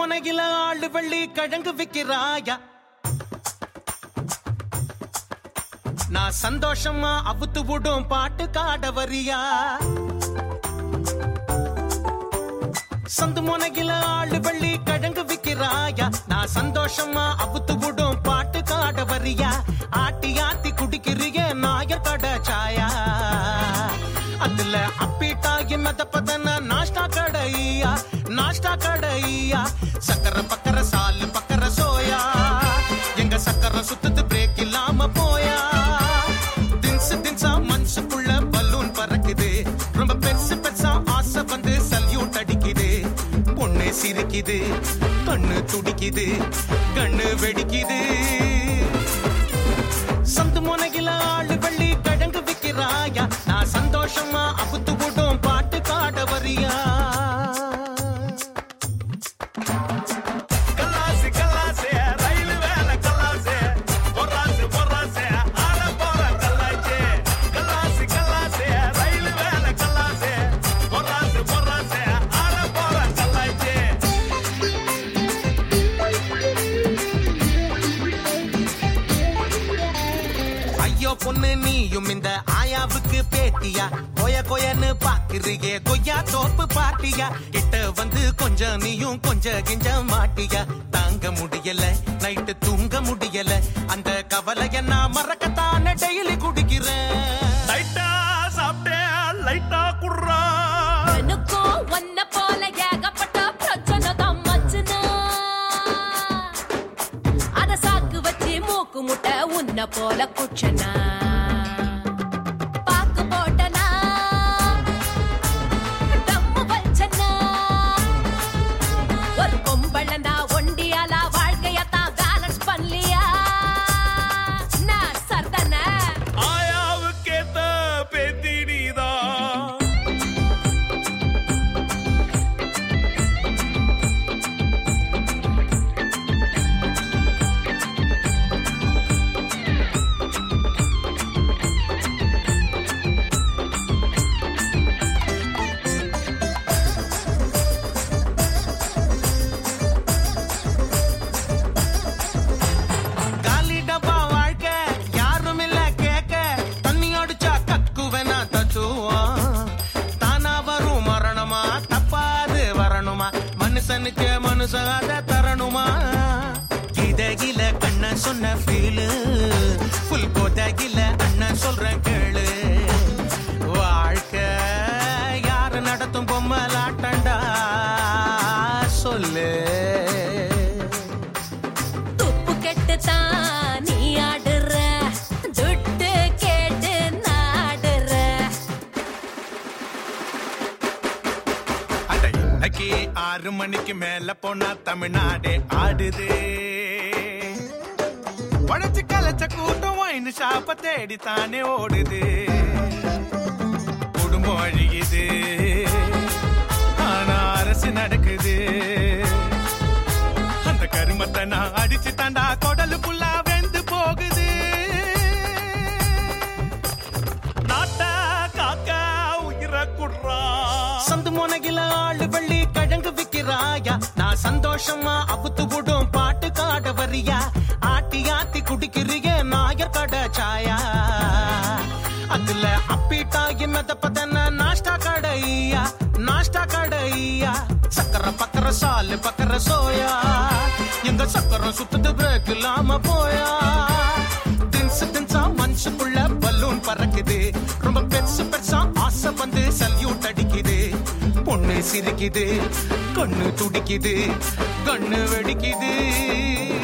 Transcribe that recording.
முனையில ஆளு வெள்ளி கிழங்கு விக்கிறாயா, நான் சந்தோஷமா அவுத்து விடும் பாட்டு காட வரியா. சந்து முனையில ஆளு வெள்ளி கிழங்கு விக்கிறாயா, நான் சந்தோஷமா அவுத்து விடும் பாட்டு காட வரியா. ஆட்டி ஆத்தி குடிக்கிறிய நாயர் கடை சாயா, அதுல அப்பீட்டாகி மெதப்பதன நாஷ்டா கடையா, நாஷ்டா கடையா. சக்கர பக்கர சாலு பக்கர சோயா, எங்க சக்கர சுத்துது பிரேக் இல்லாம போயா. தின்சு தின்சா மனசுக்குள்ள பலூன் பறக்குது, ரொம்ப பெருசு பெருசா ஆசை வந்து சல்யூட் அடிக்குது. பொண்ணு சிரிக்குது, கண்ணு துடிக்குது, கண்ணு வெடிக்குது. சந்து முனையில ஆளு வெள்ளி கிழங்கு விக்கிறாயா, நான் சந்தோஷமா அவுத்து விடும் பாட்டு காட வரியா. பொண்ணு நீயும் இந்த ஆயாவுக்கு பேட்டியா, கொய கொயன்னு பாக்குறியே கொய்யா தோப்பு பாட்டியா. கிட்ட வந்து கொஞ்சம் நீயும் கொஞ்சம் கிஞ்ச மாட்டியா. தாங்க முடியல நைட்டு தூங்க முடியல, அந்த கவலைய நான் மறக்கத்தானே டெய்லி குடிக்கிறேன். லைட்டா சாப்பிட்டேன் லைட்டா குடுறா, எனக்கோ ஒன்ன போல ஏகப்பட்ட பிரச்சனை தான் மச்சுனா. அத சாக்கு வச்சு மூக்கு முட்டை உன்ன போல குச்சனா. பாக்கு போட்டனா தம்மு வச்சனா, ஒரு பொம்பளனா ஒண்டியால வாழ்க்கையத்தான் பேலன்ஸ் பண்ணலியா. நான் சர்தன ஆயாவுக்கேத்த பேத்தினிதான். மனுஷனுக்கு மனுஷாத தரணுமா, இதகில கண்ண சொன்ன ஃபீலு புல் கோதகில அண்ணன் சொல்ற கேளு. வாழ்க்கை யாரு நடத்தும் பொம்மலாட்டண்டா சொல்லு. துப்பு கெட்டுதான் நீ ஆடுற, துட்டு கேட்டு நாடுற. அட இன்னைக்கு 6 மணிக்கு மேல போனா தமிழ்நாடே ஆடுது. உடச்சு கலச்ச கூட்டம் வைன்னு ஷாப்ப தேடி தானே ஓடுது. குடும்பம் அழியுது, ஆனா அரசு நடக்குது. அந்த கருமத்தை நான் அடிச்சு தாண்டா கொடலுக்குள்ள வெந்து போகுது. நாட்ட காக்க உயிர குடுறா, சந்து முனையில ஆளு வெள்ளி கிழங்கு விக்கிறாயா, நான் சந்தோஷமா அவுத்து விடும் பாட்டு காட வரியா. ஆட்டி ஆத்தி குடிக்கிறிய நாயர் கடை சாயா, அதுல அப்பீட்டாகி மெதப்பதன நாஷ்டா கடையா, நாஷ்டா கடையா. சக்கர பக்கர சாலு பக்கர சோயா, எங்க சக்கரம் சுத்துது பிரேக் இல்லாம போயா. தின்சு தின்சா மனசுக்குள்ள பலூன் பறக்குது, ரொம்ப பெருசு பெருசா ஆசை வந்து சல்யூட் அடிக்குது. பொண்ணு சிரிக்குது, கண்ணு துடிக்குது, கண்ணு வெடிக்குது.